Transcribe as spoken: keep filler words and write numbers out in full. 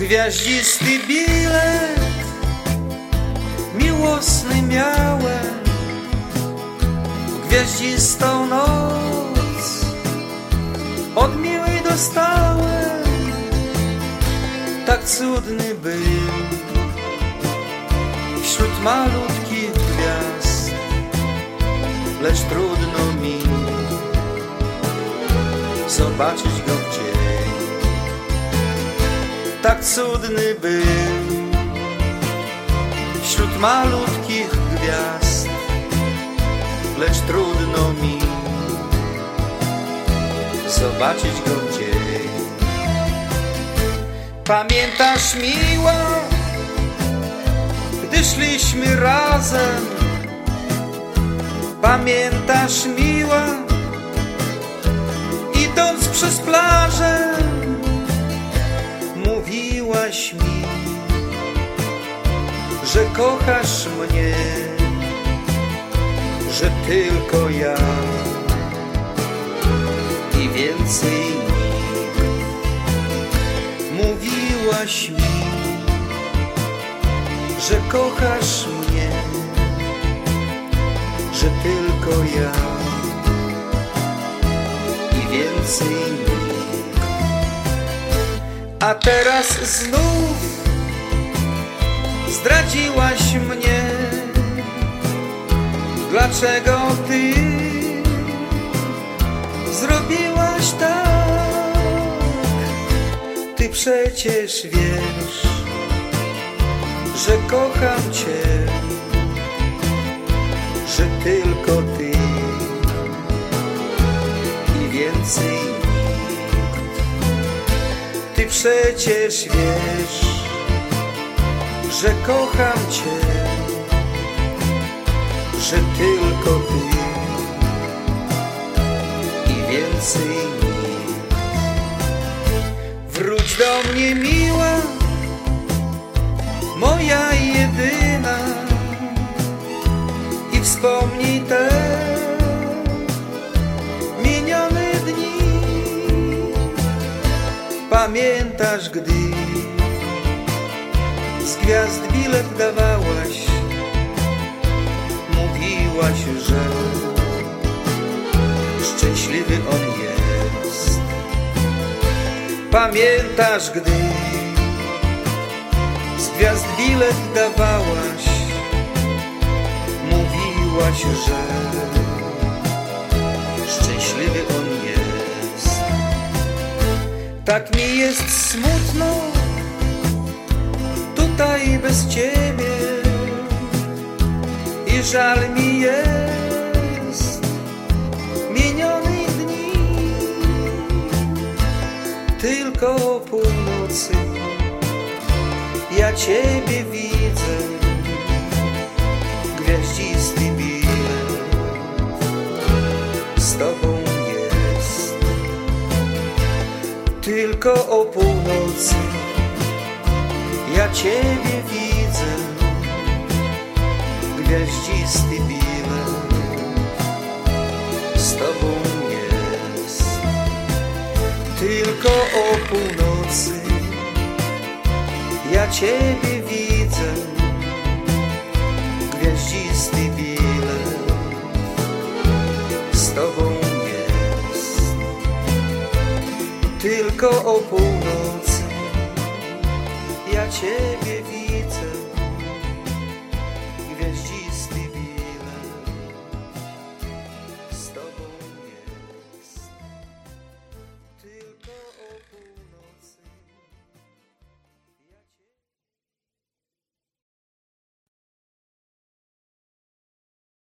Gwiaździsty bilet miłosny miałem, gwiaździstą noc od miłej dostałem. Tak cudny był wśród malutkich gwiazd, lecz trudno mi zobaczyć go w dzień. Tak cudny był wśród malutkich gwiazd, lecz trudno mi zobaczyć go w dzień. Pamiętasz, miła, gdy szliśmy razem? Pamiętasz, miła, idąc przez plażę, mówiłaś mi, że kochasz mnie, że tylko ja i więcej nikt. Mówiłaś mi, że kochasz mnie, że tylko ja i więcej nikt. A teraz znów zdradziłaś mnie. Dlaczego ty zrobiłaś tak? Ty przecież wiesz, że kocham cię, że tylko ty i więcej nikt. Ty przecież wiesz, że kocham cię, że tylko ty i więcej nikt. Wróć do mnie, miła, moja jedyna, i wspomnij te minione dni. Pamiętasz, gdy z gwiazd bilet dawałaś, mówiłaś, że szczęśliwy on jest. Pamiętasz, gdy z gwiazd bilet dawałaś, mówiłaś, że szczęśliwy on jest. Tak mi jest smutno tutaj bez ciebie i żal mi jest minionych dni. Tylko o północy ja ciebie widzę, gwiaździsty bilet z tobą jest. Tylko o północy ja ciebie widzę, gwiaździsty bilet z tobą jest. Tylko o północy ja ciebie widzę, gwiaździsty bilet z tobą jest. Tylko o północy ja ciebie widzę.